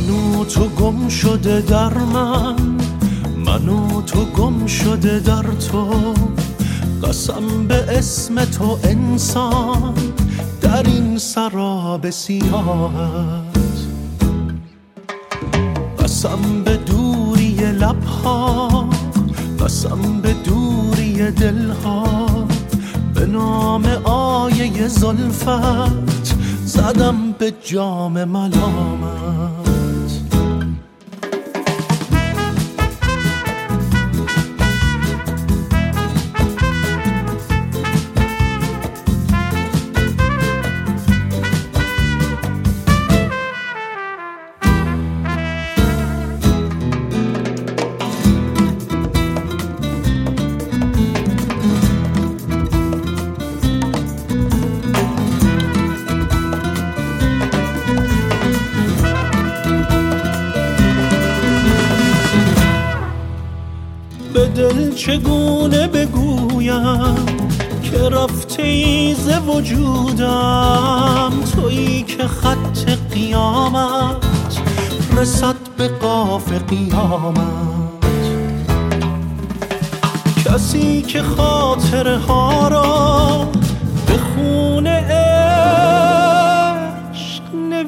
من و تو گم شده در من و تو گم شده در تو، قسم به اسم تو انسان در این سراب سیاهت، قسم به دوری لبها، قسم به دوری دلها، به نام آیه زلفت زدم به جام ملامت. به دل چگونه بگویم که رفته ای ز وجودم، تویی که خط قیامت رسد به قاف قیامت، کسی که خاطره ها را به خون عشق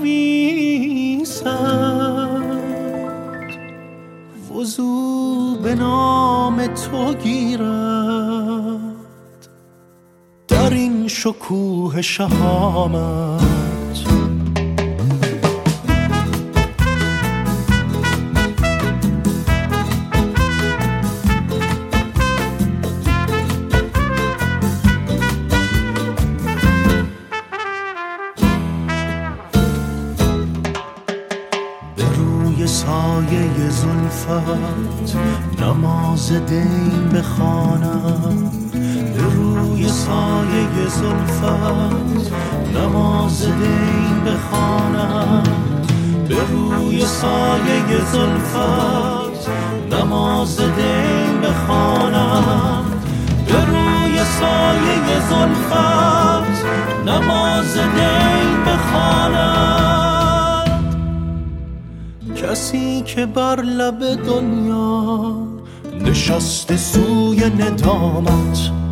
نویسد، وضو به نام تو گیرد در این شکوه شهامت. سایه زلفت نماز دین بخوانم، به روی سایه زلفت نماز دین بخوانم، به روی سایه زلفت نماز دین بخوانم، به روی سایه زلفت نماز دین بخوانم. کسی که بر لب دنیا نشسته سوی ندامت،